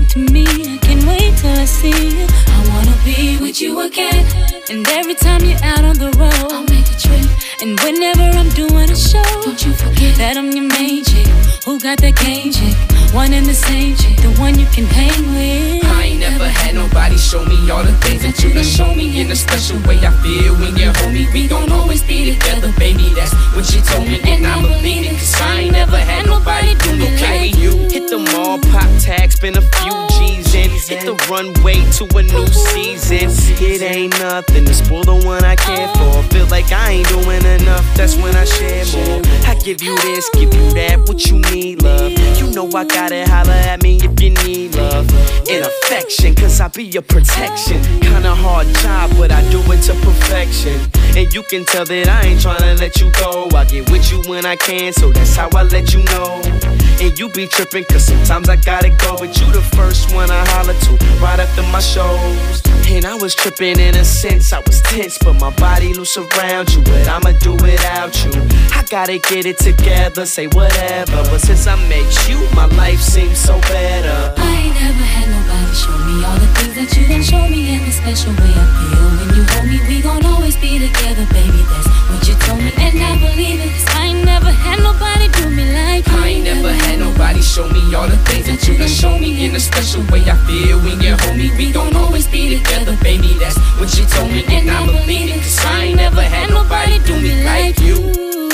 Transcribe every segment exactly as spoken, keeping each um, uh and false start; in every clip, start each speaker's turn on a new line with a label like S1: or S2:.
S1: to me. I can't wait till I see you. I wanna be with you again. And every time you're out on the road, I'll make a trip. And whenever I'm doing a show, don't you forget that I'm your main chick. Who got that game chick? One and the same chick, the one you can hang with.
S2: I ain't never had nobody show me all the things that you done show me. In a special way I feel when you hold me. We gon' always be together, baby, that's what she told me. And I believe it, cause I ain't never had nobody do me like you. Hit the mall, pop tags, spend a few G's in. Hit the runway to a new season. It ain't nothing to spoil the one I care for. Feel like I ain't doing enough, that's when I share more. I give you this, give you that, what you need, love. You know I gotta holler at me if you need love and affection, cause I be your protection. Kinda hard job, but I do it to perfection. And you can tell that I ain't tryna let you go. I get with you when I can, so that's how I let you know. And you be trippin', cause sometimes I gotta go. But you the first one I holler to, right after my shows. And I was trippin' in a sense, I was tense, but my body loose around you. But I'ma do without you. I gotta get it together, say whatever. But since I met you, my life seems so better.
S1: I ain't never had nobody show me all the things that you done show me. In the special way I feel when you hold me. We gon' always be together, baby, that's what you told me. And I believe it, cause I ain't never had nobody do me like you.
S2: I ain't never had nobody show me all the things that you done show me. In a special way I feel when you hold me. We gon' always be together, baby, that's what you told me. And I believe it, cause I ain't never had nobody do me like you.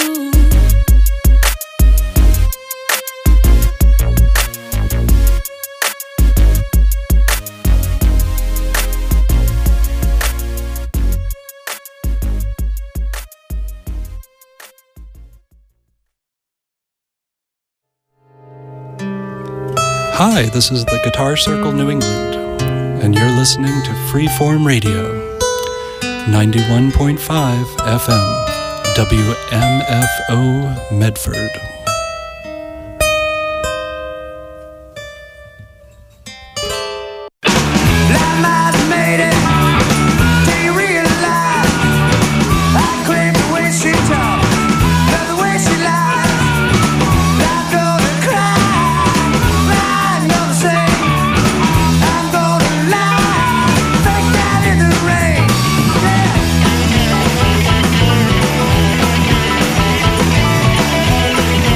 S3: Hi, this is the Guitar Circle New England, and you're listening to Freeform Radio, ninety-one point five F M, W M F O Medford.
S4: Yeah.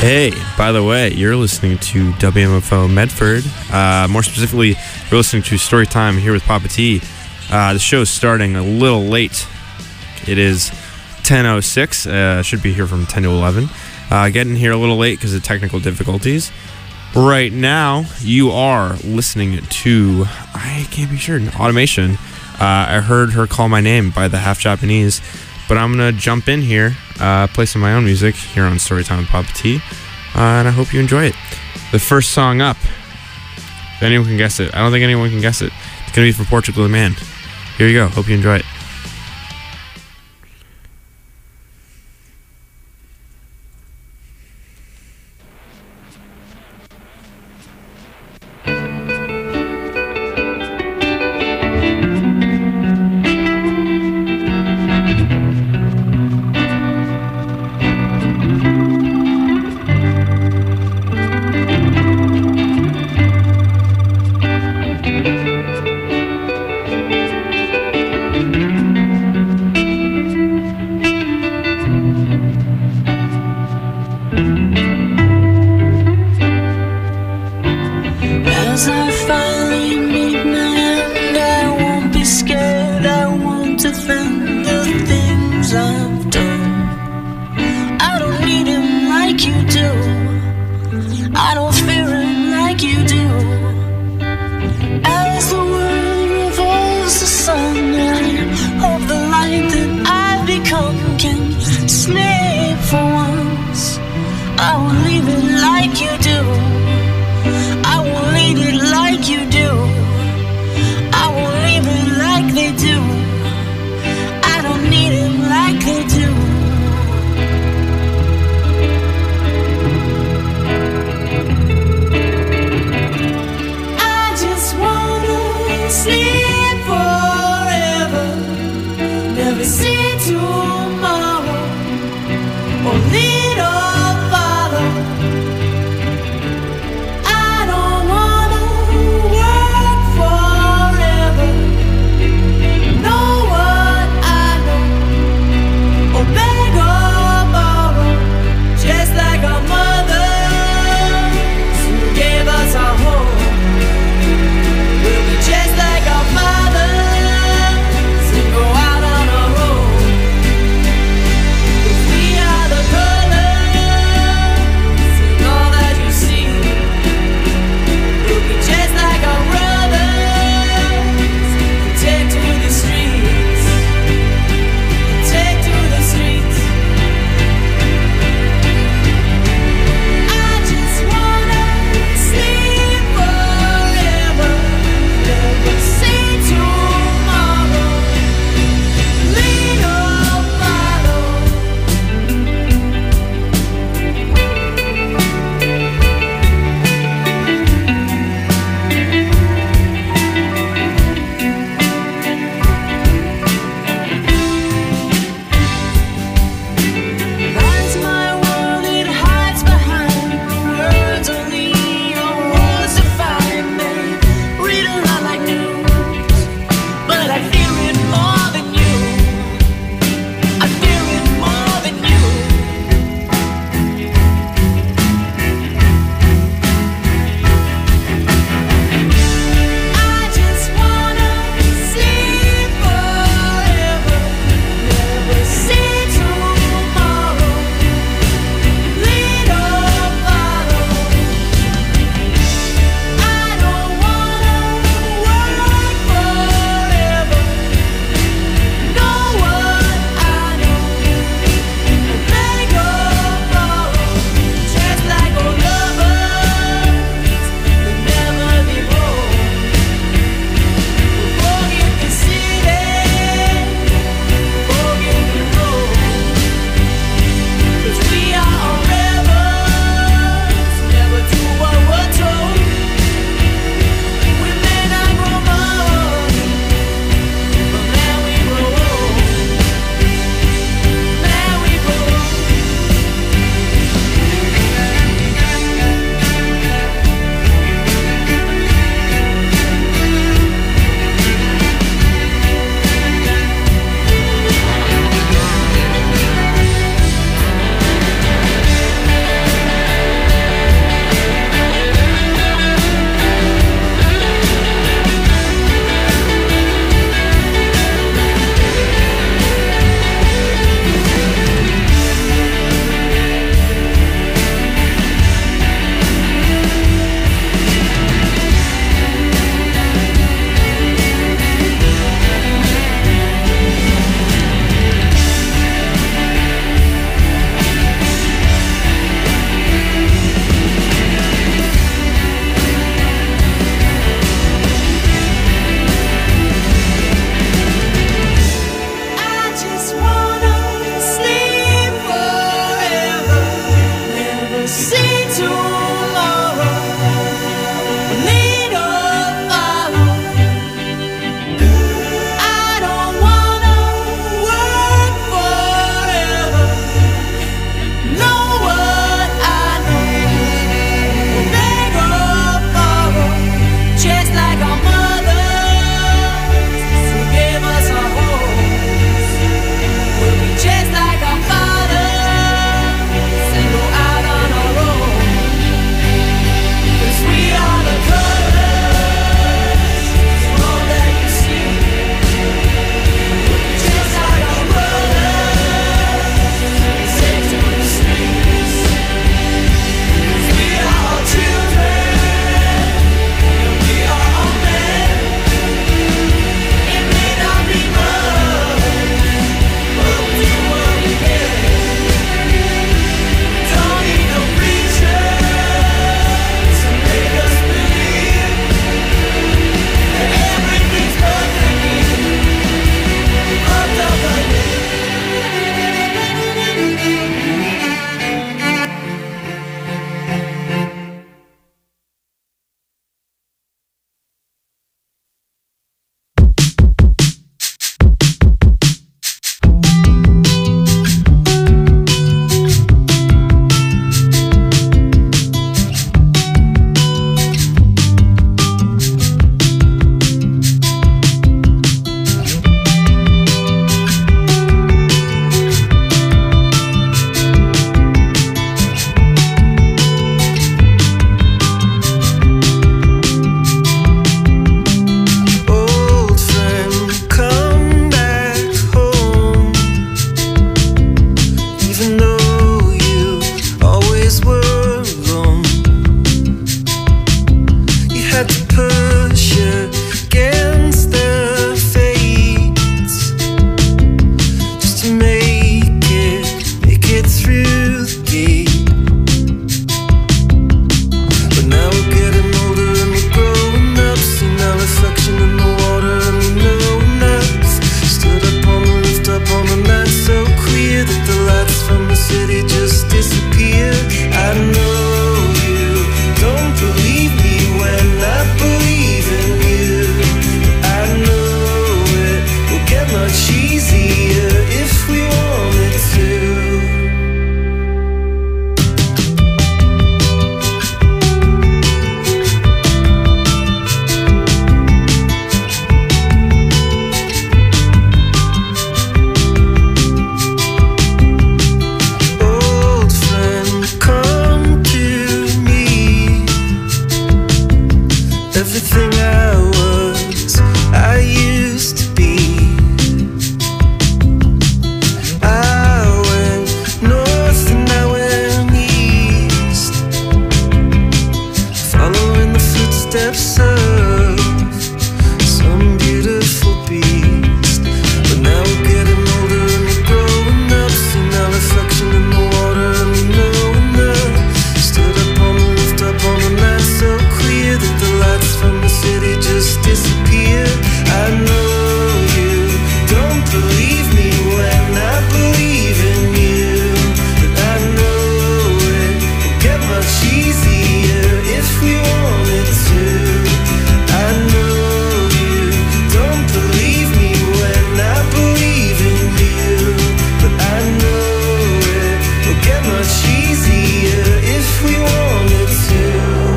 S4: Hey, by the way, you're listening to W M F O Medford. Uh, more specifically, you're listening to Storytime here with Papa T. Uh, the show is starting a little late. It is ten oh six. Uh, should be here from ten to eleven. Uh, getting here a little late because of technical difficulties. Right now, you are listening to, I can't be sure, Automation. Uh, I heard her call my name by the Half Japanese, but I'm going to jump in here, uh, play some of my own music here on Storytime with Papa T, uh, and I hope you enjoy it. The first song up, if anyone can guess it, I don't think anyone can guess it, it's going to be from Portugal the Man. Here you go, hope you enjoy it.
S5: had to push against the fates just to make it, make it through the gate. But now we're getting older and we're growing up, seeing our reflection in the water and we know enough. Stood up on the rooftop on the night so clear that the lights from the city just disappeared. I know you don't believe me when I believe in you. I know it will get much easier if we wanted to. Old friend, come to me. Everything I was, I used to be. I went north and I went east, following the footsteps of some beautiful beast. But now we're getting older and we're growing up, seeing our reflection in the water and we know enough. Stood up on the rooftop on the night so clear that the lights from the city just disappeared. I know you don't believe me when I believe in you, but I know it will get much easier if we wanted to. I know you don't believe me when I believe in you, but I know it will get much easier if we wanted to.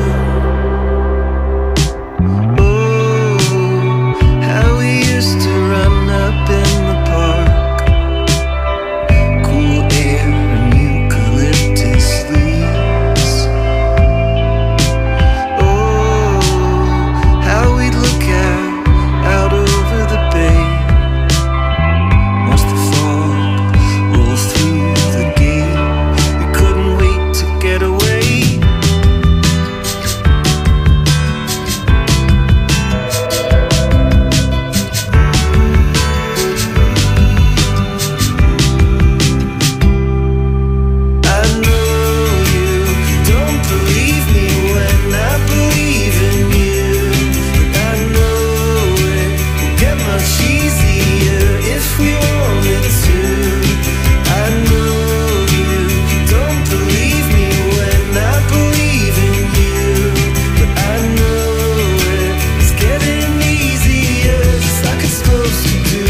S5: Oh, how we used to run up in the park, cool air and eucalyptus leaves. Oh, how we'd look out, out over the bay, watch the fog roll through the gate. We couldn't wait to get away. I know you don't believe me when I believe in you, but I know it will get much easier if we wanted to. I know you don't believe me when I believe in you, but I know it's getting easier just like it's supposed to do.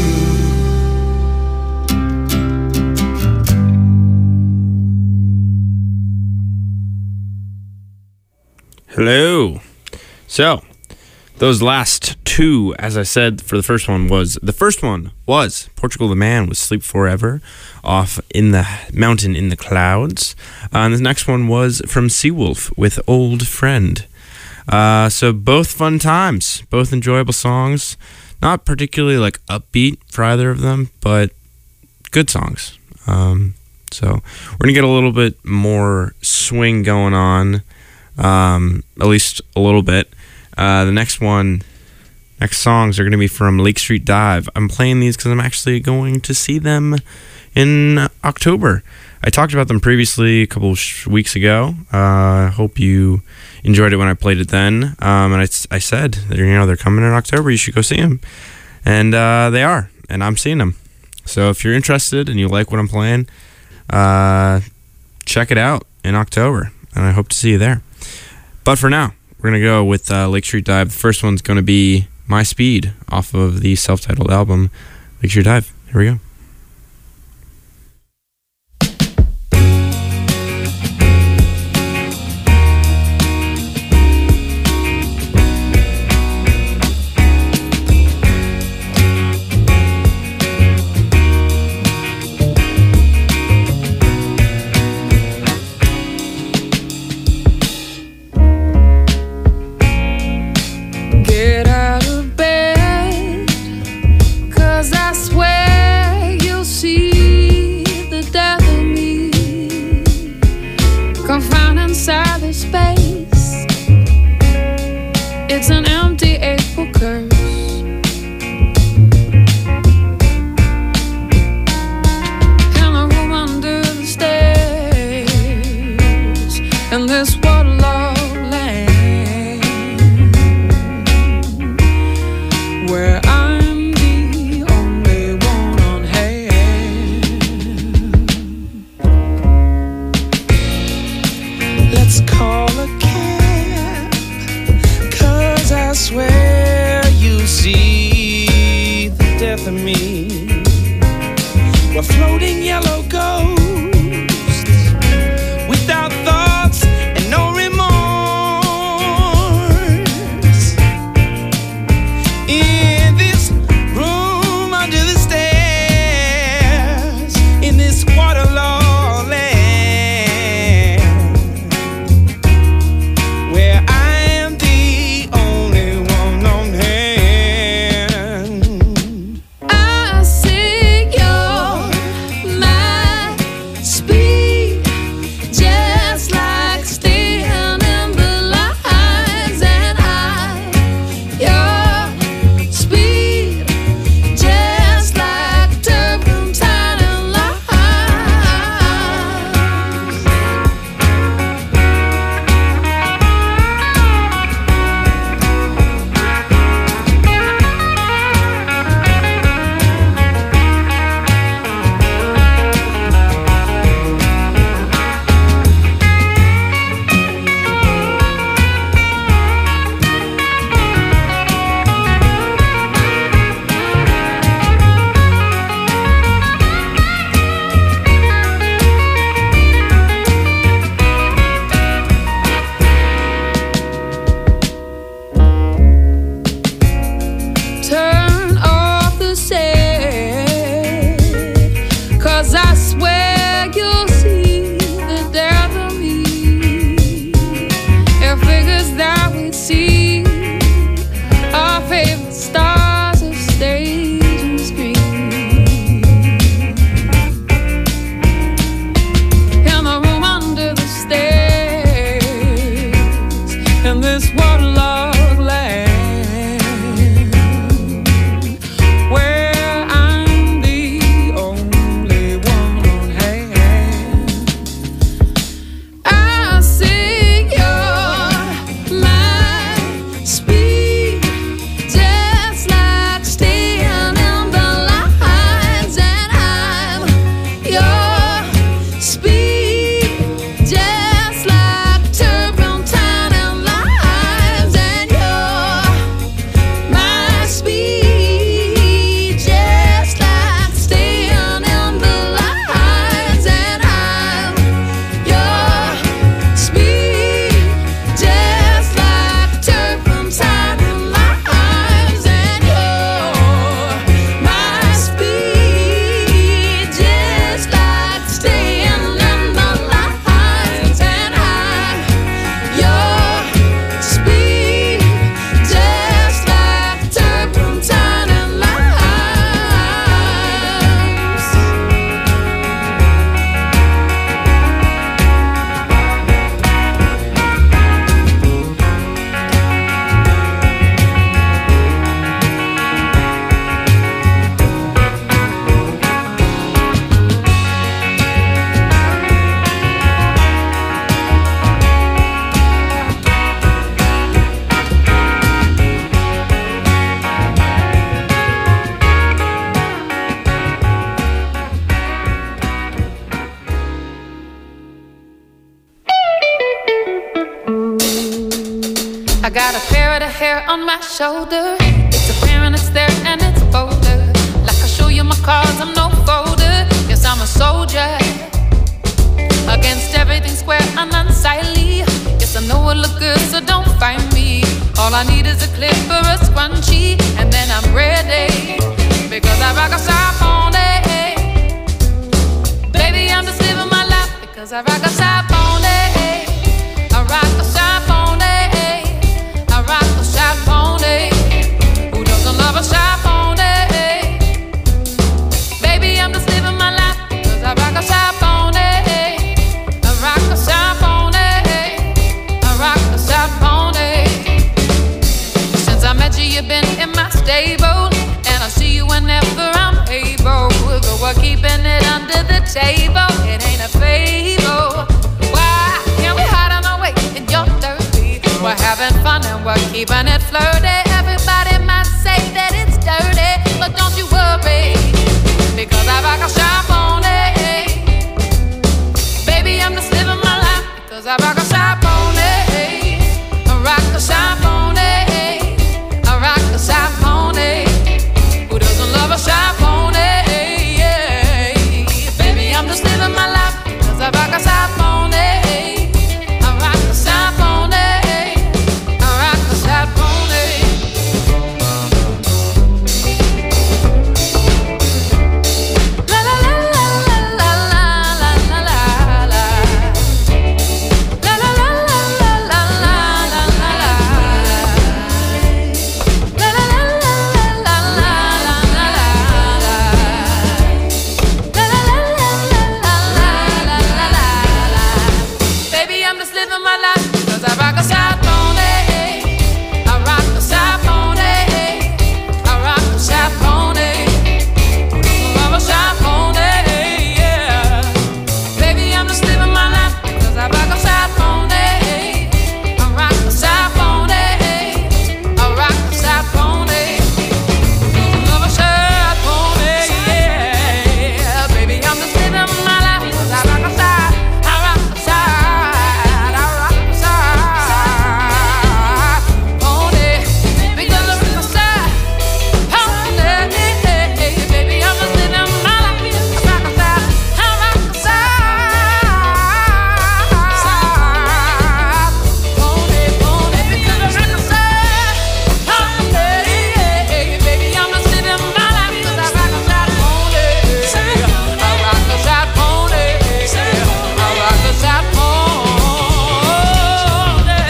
S4: Hello. So, those last two, as I said, for the first one was the first one was Portugal the Man with Sleep Forever off In the Mountain in the Clouds. Uh, and the next one was from Seawolf with Old Friend. Uh, so both fun times, both enjoyable songs. Not particularly like upbeat for either of them, but good songs. Um, so we're gonna get a little bit more swing going on. Um, at least a little bit. Uh, the next one, next songs are going to be from Lake Street Dive. I'm playing these because I'm actually going to see them in October. I talked about them previously a couple of sh- weeks ago. I uh, hope you enjoyed it when I played it then. Um, and I, I said that, you know, they're coming in October. You should go see them. And uh, they are. And I'm seeing them. So if you're interested and you like what I'm playing, uh, check it out in October. And I hope to see you there. But for now, we're going to go with uh, Lake Street Dive. The first one's going to be My Speed off of the self-titled album, Lake Street Dive. Here we go.
S6: Get out of bed, 'cause I swear
S1: It's an empty April curse. In a room under the stairs, in this waterlogged land, where I'm the only one on hand. Let's call a cab, 'cause I swear you see the death of me. We're floating yellow ghosts without thoughts and no remorse. In this room under the stairs, in this waterlogged land, where I am the only one on hand. I see your mind speed, just like staying in the lines, and I your speed, just like turpentine and turn off the set, 'cause I swear you'll see the death of me. It figures that we'd see our favorite stars of stage and screen. In the room under the stairs, in this waterlogged land, where I'm the only one on hand. I see your mind speed, just like staying in the lines, and I'm your speed, just like turpentine and limes, and you're my speed, just like staying in the lines, and I'm your speed, just like turpentine and limes, and you're my speed, just like staying in the lines, and I'm your speed, just like turpentine and limes. I got a parrot of hair on my shoulder. It's apparent it's there and it's bolder. Like I show you my cards, I'm no folder. Yes, I'm a soldier against everything square and unsightly. Yes, I know it look good, so don't find me. All I need is a clip or a scrunchie, and then I'm ready, because I rock a saxophone. Baby, I'm just living my life because I rock a saxophone. I rock a saxophone. I rock a saxophone. Who doesn't love a saxophone? Baby, I'm just living my life because I rock a saxophone. I rock a saxophone. I rock a saxophone.
S6: stable, and I see you whenever I'm able. But we're keeping it under the table. It ain't a fable. Why can't we hide on our way in your dirty? We're having fun and we're keeping it flirty. Everybody might say that it's dirty, but don't you worry, because I rock a shop on it. Baby, I'm just living my life because I rock a shop on it. I rock the shop on it. I rock the shop on it. Who doesn't love a shop on it? Yeah. Baby, I'm just living my life because I rock a shop on it. I rock the shop on it. I rock the shop on it. La la la la la la la la la la. La la la la la la la la la la. La la la la la la la la la la. La la la la la la la la la. Baby, I'm just living my life because I rock a shop on it. I rock the shop on it. I rock the shop on it. I'm a shop on it, yeah. Baby, I'm just living my life because I rock a shop on it. I rock the shop on it. I rock the shop on it. I'm a shop on it, yeah. Baby, I'm just living my life because I rock a shop. I rock the shop. I rock the shop on it. Because I rock the shop on it. Baby, I'm just living my life because I rock the shop. I rock the shop on it, on it. Because I rock the shop on it. Baby, I'm just living my life because I rock the shop on it. I rock the shop on it. I rock the shop on it.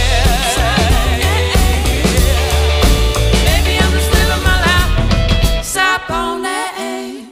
S6: Baby, I'm just living my life. Shop on it.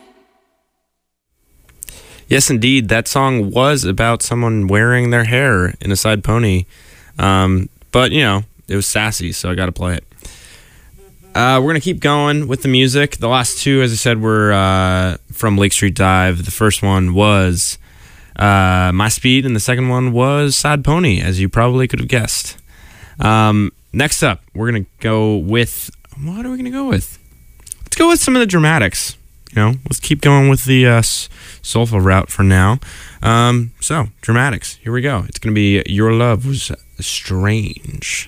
S4: Yes, indeed. That song was about someone wearing their hair in a side pony. Um, but, you know, it was sassy, so I got to play it. Uh, we're going to keep going with the music. The last two, as I said, were uh, from Lake Street Dive. The first one was uh, My Speed, and the second one was Sad Pony, as you probably could have guessed. Um, next up, we're going to go with... What are we going to go with? Let's go with some of the dramatics. You know, let's keep going with the uh, s- soulful route for now. Um, so, dramatics. Here we go. It's going to be Your Love Was Strange.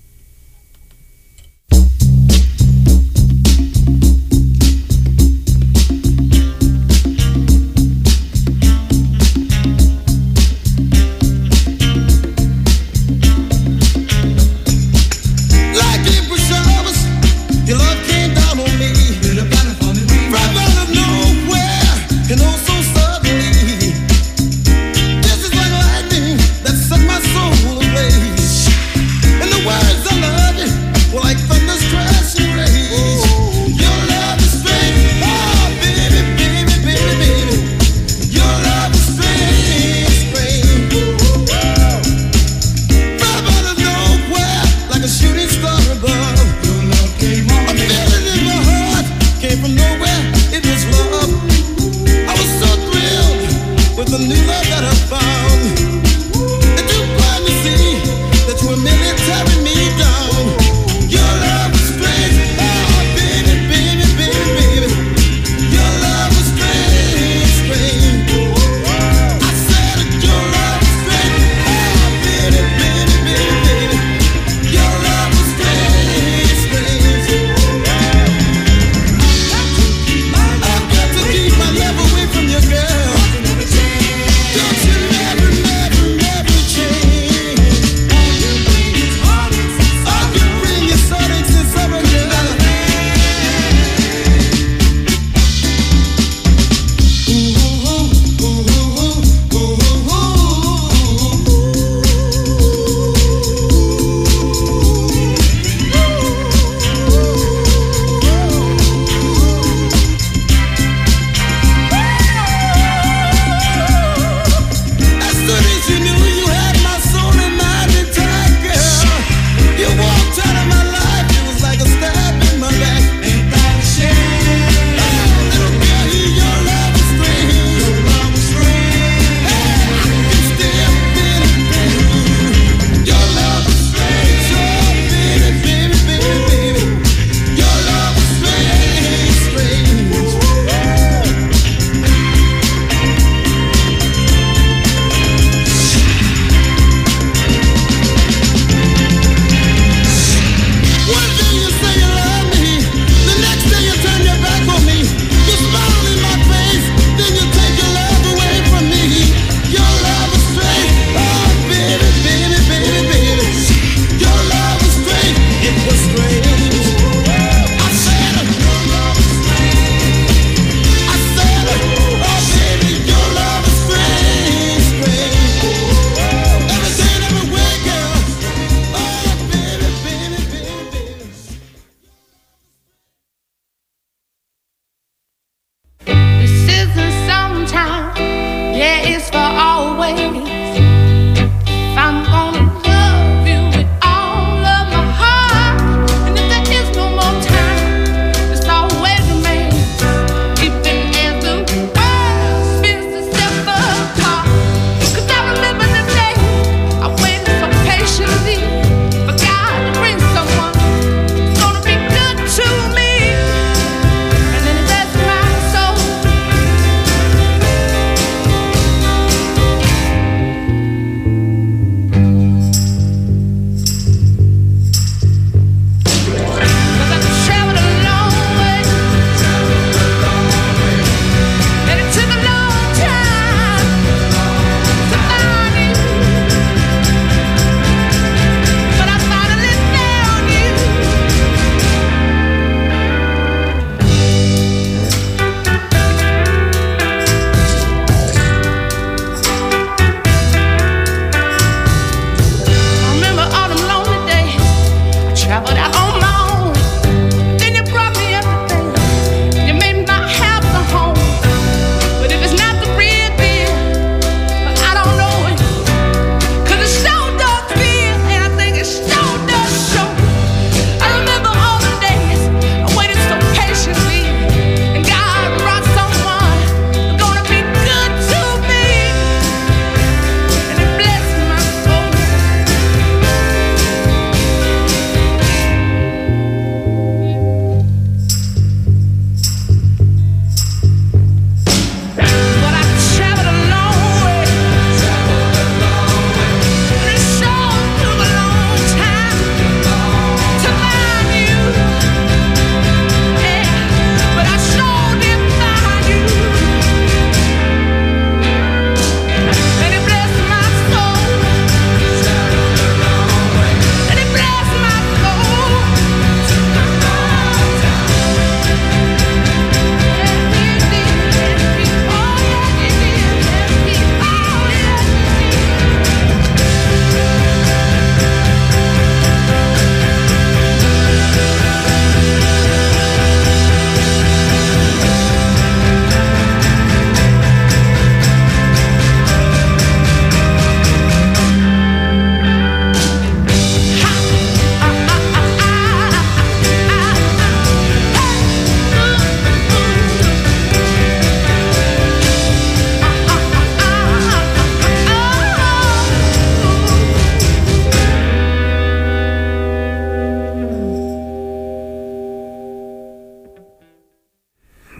S7: Like April showers, your love came down on me. Right out of nowhere, and oh so suddenly. Just as like lightning that set my soul ablaze. And the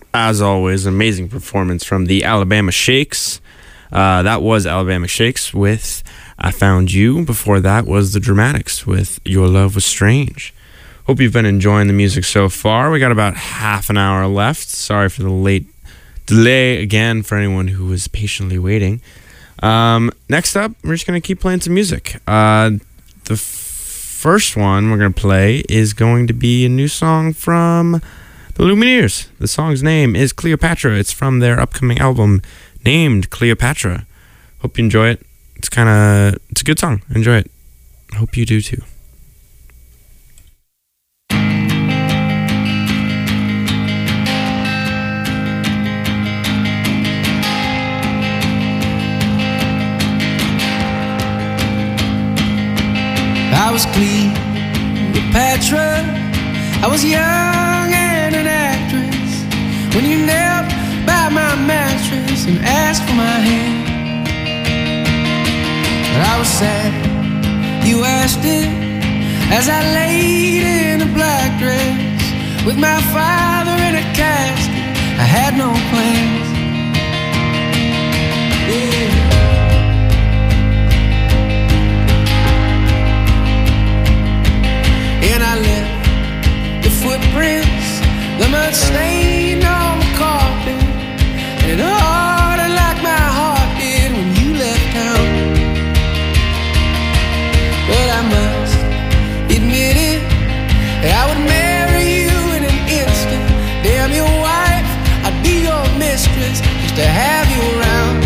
S4: As always, amazing performance from the Alabama Shakes. Uh, that was Alabama Shakes with I Found You. Before that was the Dramatics with Your Love Was Strange. Hope you've been enjoying the music so far. We got about half an hour left. Sorry for the late delay again for anyone who was patiently waiting. Um, next up, we're just going to keep playing some music. Uh, the f- first one we're going to play is going to be a new song from the Lumineers. The song's name is Cleopatra. It's from their upcoming album named Cleopatra. Hope you enjoy it. It's kind of, it's a good song. Enjoy it. Hope you do too.
S8: I was Cleopatra. I was young and an actress when you knelt by my mattress and asked for my hand. But I was sad you asked it as I laid in a black dress with my father in a casket. I had no plans. Yeah. And I left the footprints, the mud stain on the carpet, and it hardened like my heart did when you left town. But I must admit it, that I would marry you in an instant. Damn your wife, I'd be your mistress just to have you around.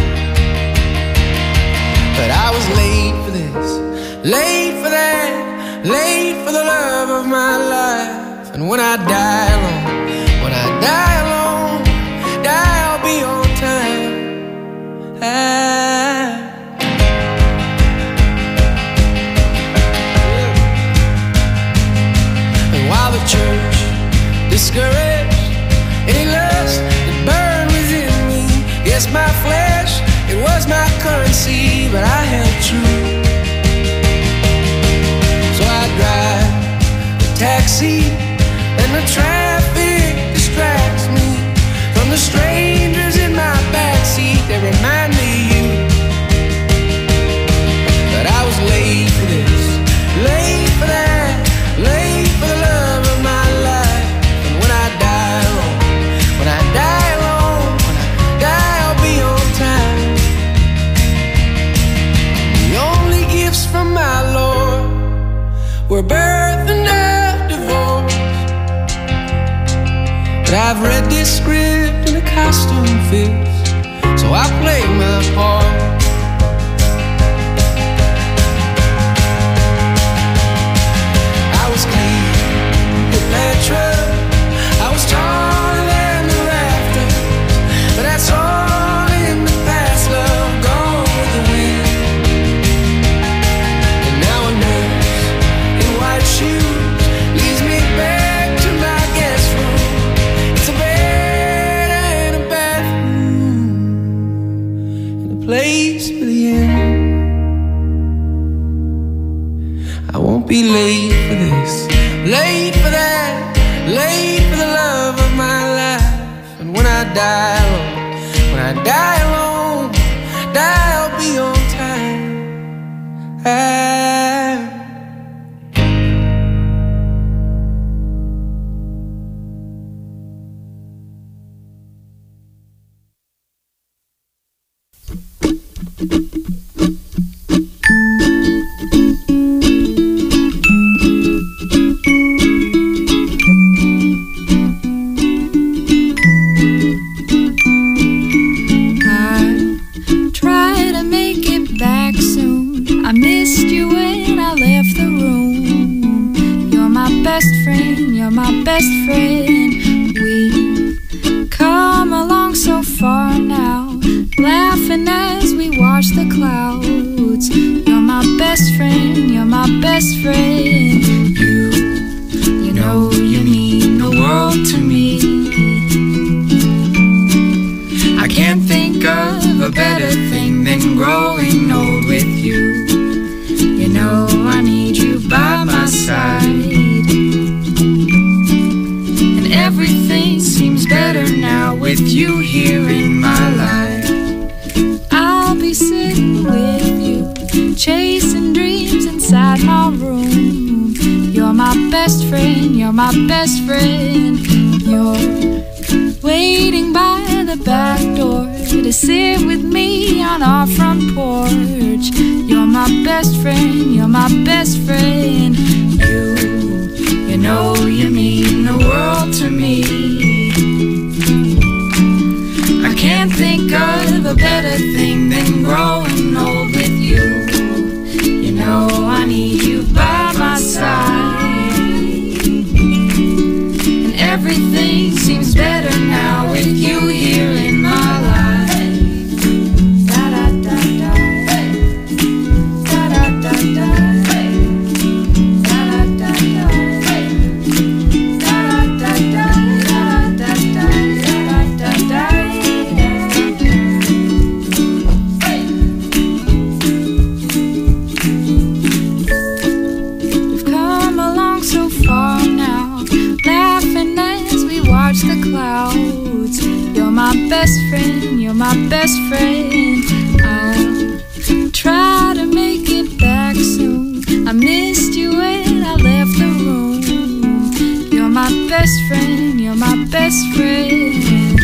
S8: But I was late for this, late for that, late for the love of my life. And when I die alone, when I die alone, die I'll be on time. I... And while the church discouraged any lust that burned within me, yes, my flesh, it was my currency, but I held true. Drive the taxi and the traffic distracts me from the strangers in my backseat that remind me of you. But I was late for this, late for that, late for the love of my life. And when I die alone, when I die alone, when I die I'll be on time. The only gifts from my Lord were birth and a divorce. But I've read this script and the costume fits, so I play my part. I was Cleopatra, I was taller than the rafters, but that's all in the past, love, gone with the wind. And now I know white shoes leads me back to my guest room. It's a bed and a bathroom and a place for the end. I won't be late for this, late for that, late for the love of my life. And when I die alone, when I die alone, die I'll be on time. I
S6: everything seems better now.
S9: with you here in my life.
S1: I'll be sitting with you, chasing dreams inside my room. You're my best friend, you're my best friend. You're waiting by the back door to sit with me on our front porch. You're my best friend, you're my best friend. You, you know you mean the world to me. I can't think of a better thing than growing old with you. You know I need you by my side, and everything seems better now with you here in my life. Da da da da, da da da da, da da da da, da da da da, da da da da. We've come along so far now, laughing as we watch the clouds. You're my best friend, you're my best friend. I'll try to make it back soon. I missed you when I left the room. You're my best friend, you're my best friend.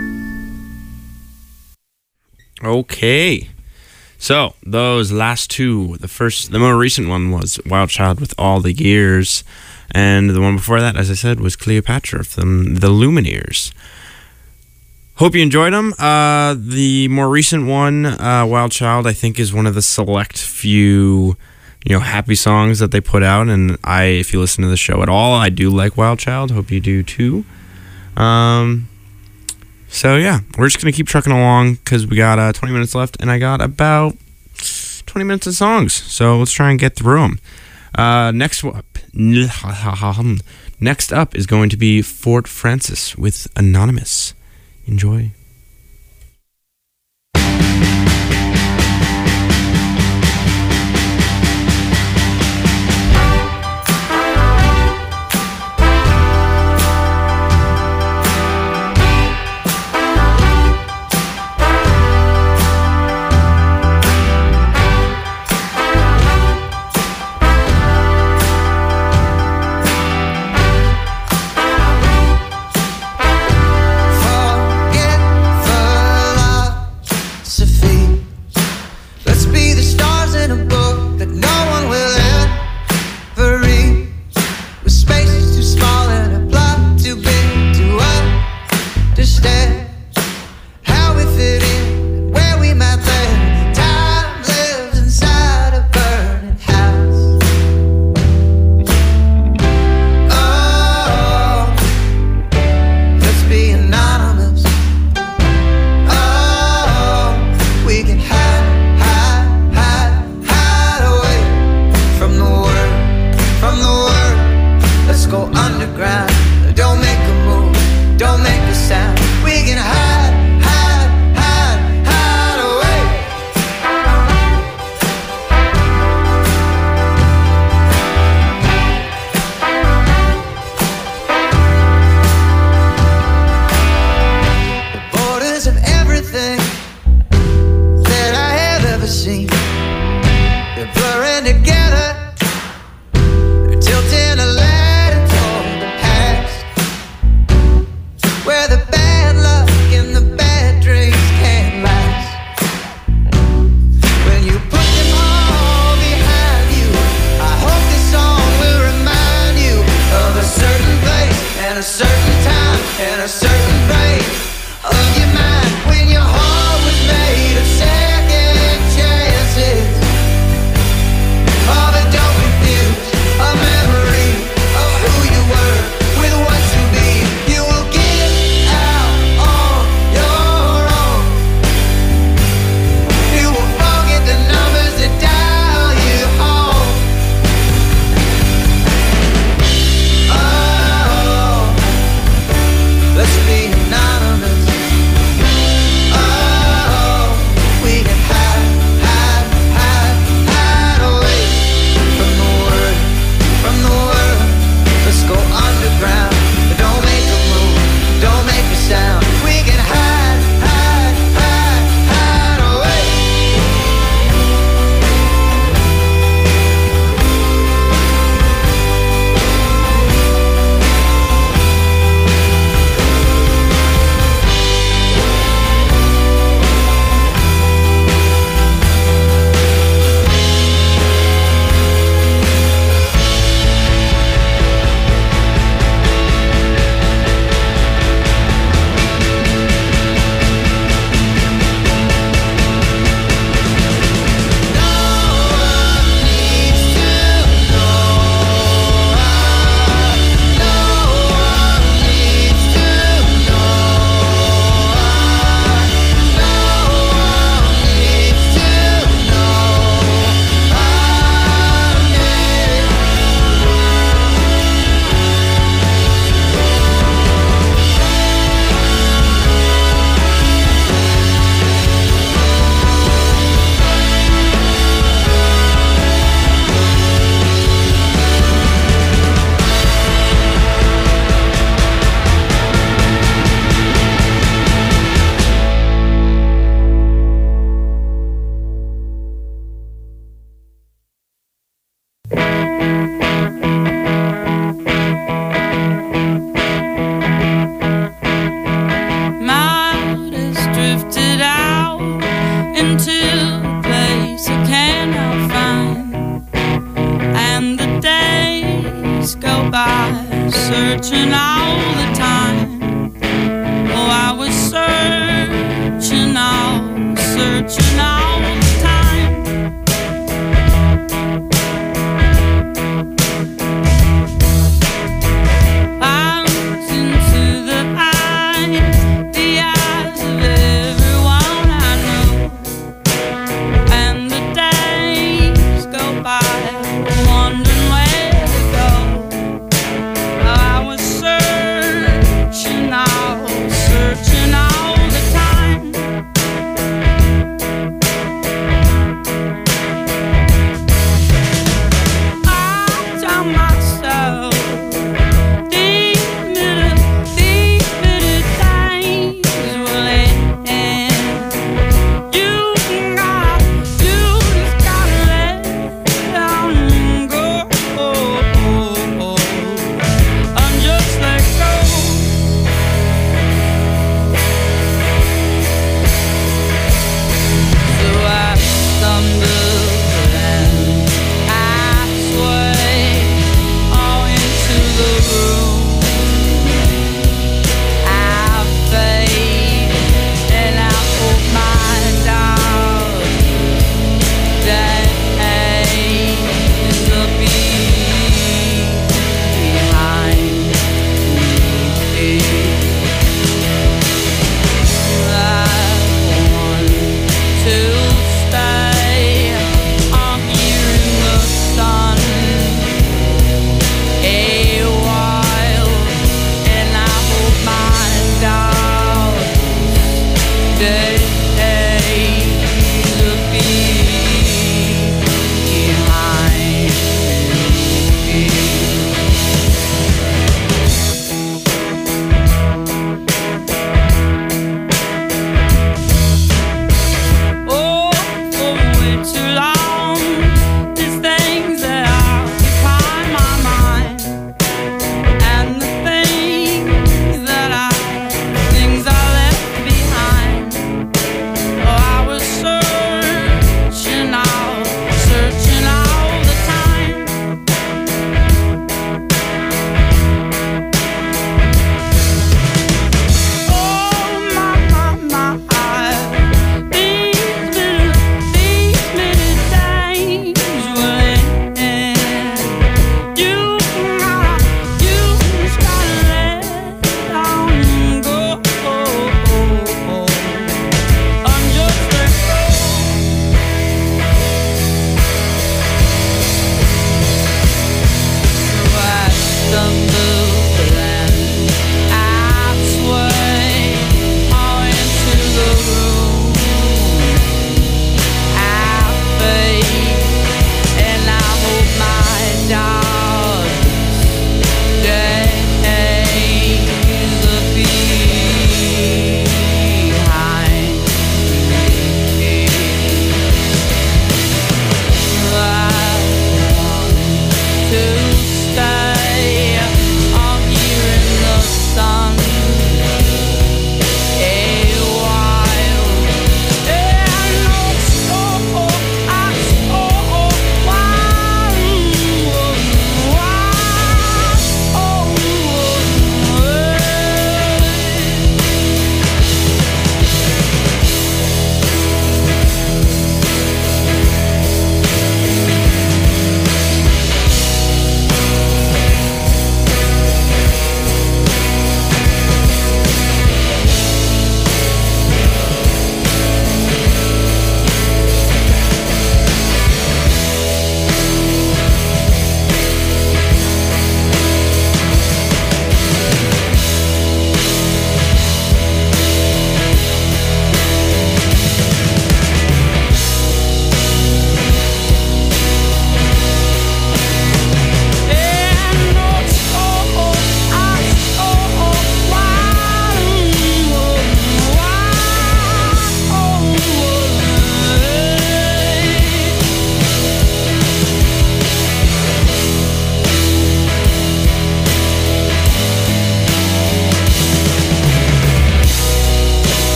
S4: Okay. So, those last two, the first, the more recent one was Wild Child with All the Years, and the one before that, as I said, was Cleopatra from the Lumineers. Hope you enjoyed them. Uh, the more recent one, uh, Wild Child, I think is one of the select few, you know, happy songs that they put out, and I, if you listen to the show at all, I do like Wild Child. Hope you do too. Um... So, yeah, we're just going to keep trucking along because we got uh, twenty minutes left, and I got about twenty minutes of songs. So let's try and get through them. Uh, next up, next up is going to be Fort Francis with Anonymous. Enjoy.
S5: Forget
S10: by, searching all the time. Oh, I was searching all, searching all the time. I looked into the eyes, the eyes of everyone I know, and the days go by, wondering where to go. I was searching all, searching all the time. I tell myself these little, these little days will end. You got, you just gotta let them go. I'm just let go. So I stumble and I sway all into the room. I fade and I hold my doubt. That is the behind me. I want to stay. I'm here in the sun a while, and I hold my doubt. That is the behind me. Oh, for way too long, these things that occupy my mind, and the things that I, things I left behind. Oh, I was searching all, searching all the time. Oh, my, my, my, these little, these little days will end. You got, you just gotta let them go. I'm just let go. So I stumble and I sway all into the room. I fade and I hold my doubt. That is the behind me. I want to stay.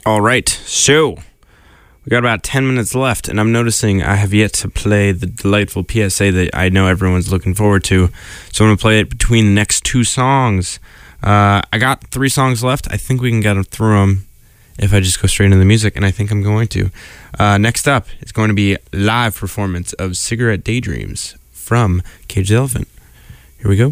S4: All right, so we got about ten minutes left, and I'm noticing I have yet to play the delightful P S A that I know everyone's looking forward to. So I'm going to play it between the next two songs. Uh, I got three songs left. I think we can get them through them if I just go straight into the music, and I think I'm going to. Uh, next up is going to be a live performance of Cigarette Daydreams from Cage the Elephant. Here we go.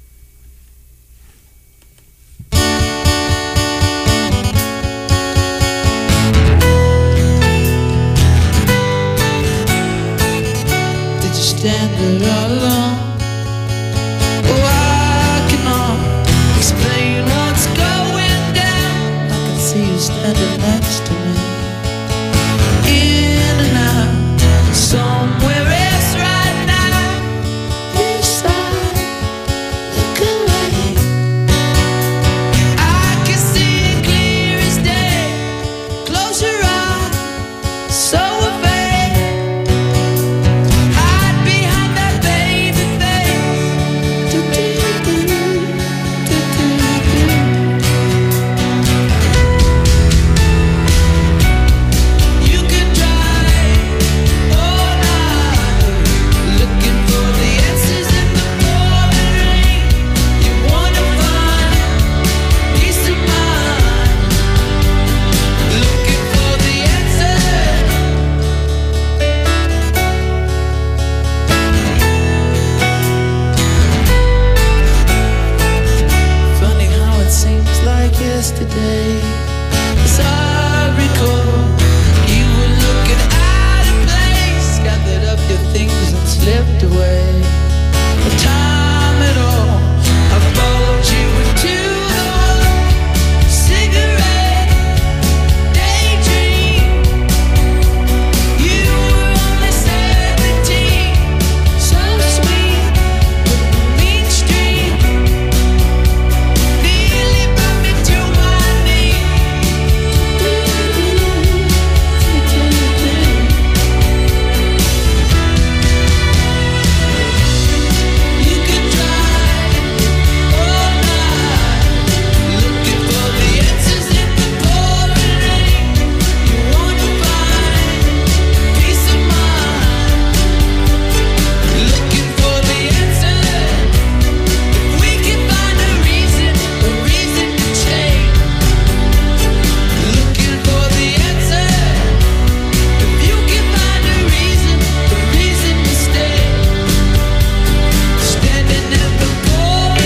S10: Stand there all alone. Oh, I cannot explain what's going down. I can see you standing next to me, in and out, somewhere else right now. You sigh, look away. I can see it clear as day. Close your eyes, so afraid. Yesterday, as I recall, you were looking out of place, gathered up your things and slipped away. No time at all, I followed you into the wall. Cigarette daydream. You were only seventeen, so sweet, mainstream. Nearly brought me to my knees. You could drive all night, looking for the answers in the pouring rain. You wanna find peace of mind, looking for the answer. If we can find a reason, a reason to change, looking for the answer. If you can find a reason, a reason to stay, standing in the pouring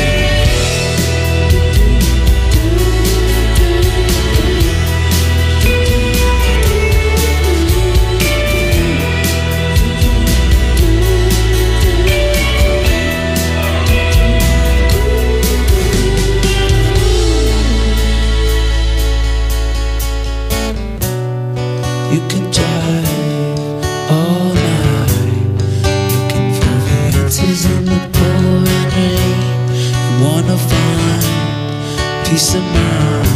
S10: you can drive all night, looking for the answers in the pouring rain. You wanna find peace of mind,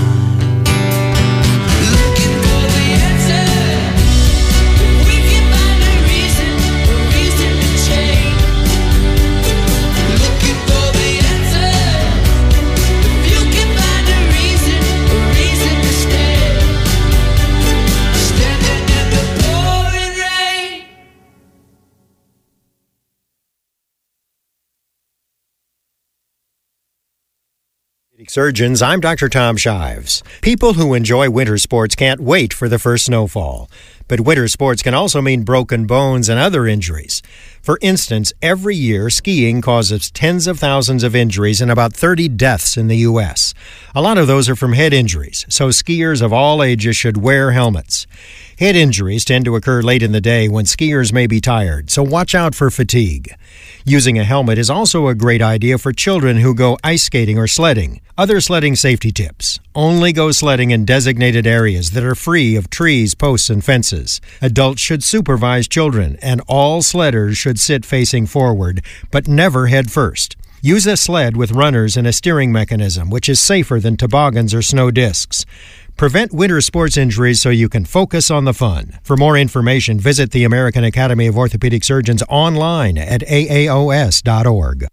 S10: looking for the answer. If we can find a reason, a reason to change, looking for the answer. If you can find a reason, a reason to stay, standing in the pouring rain.
S11: Surgeons, I'm Doctor Tom Shives. People who enjoy winter sports can't wait for the first snowfall. But winter sports can also mean broken bones and other injuries. For instance, every year, skiing causes tens of thousands of injuries and about thirty deaths in the U S. A lot of those are from head injuries, so skiers of all ages should wear helmets. Head injuries tend to occur late in the day when skiers may be tired, so watch out for fatigue. Using a helmet is also a great idea for children who go ice skating or sledding. Other sledding safety tips: only go sledding in designated areas that are free of trees, posts, and fences. Adults should supervise children, and all sledders should sit facing forward, but never head first. Use a sled with runners and a steering mechanism, which is safer than toboggans or snow discs. Prevent winter sports injuries so you can focus on the fun. For more information, visit the American Academy of Orthopedic Surgeons online at A A O S dot org.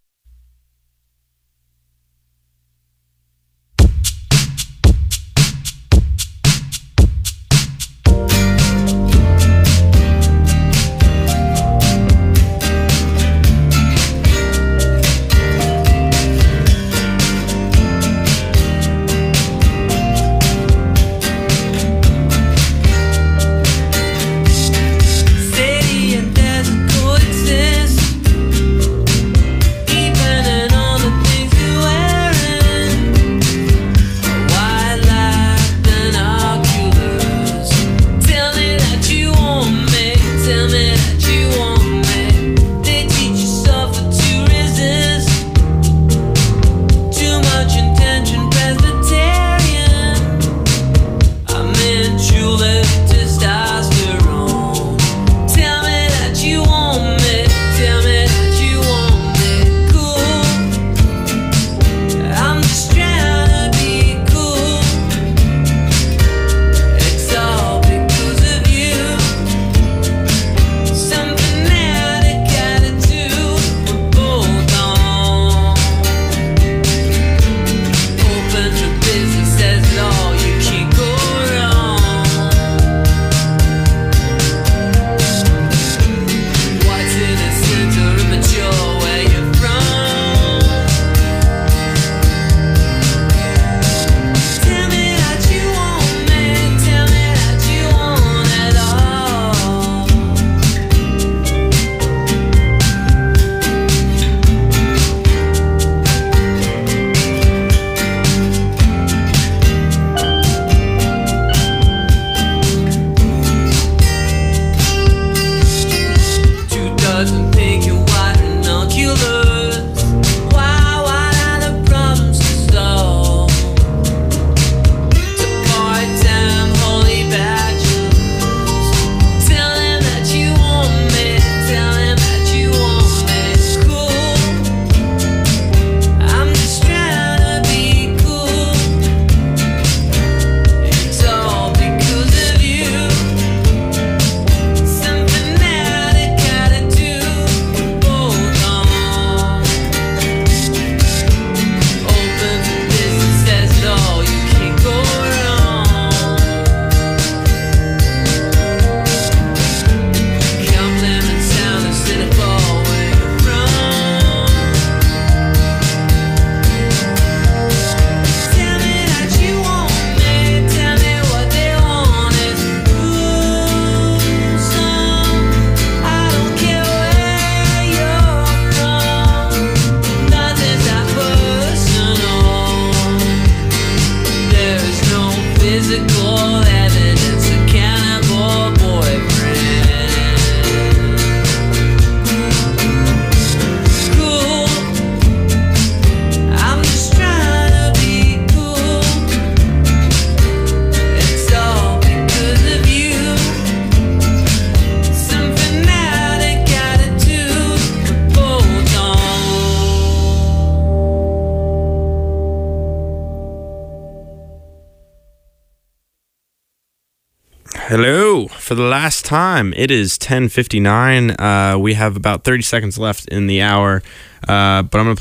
S4: Hello. For the last time, it is ten fifty-nine. Uh, we have about thirty seconds left in the hour, uh, but I'm going to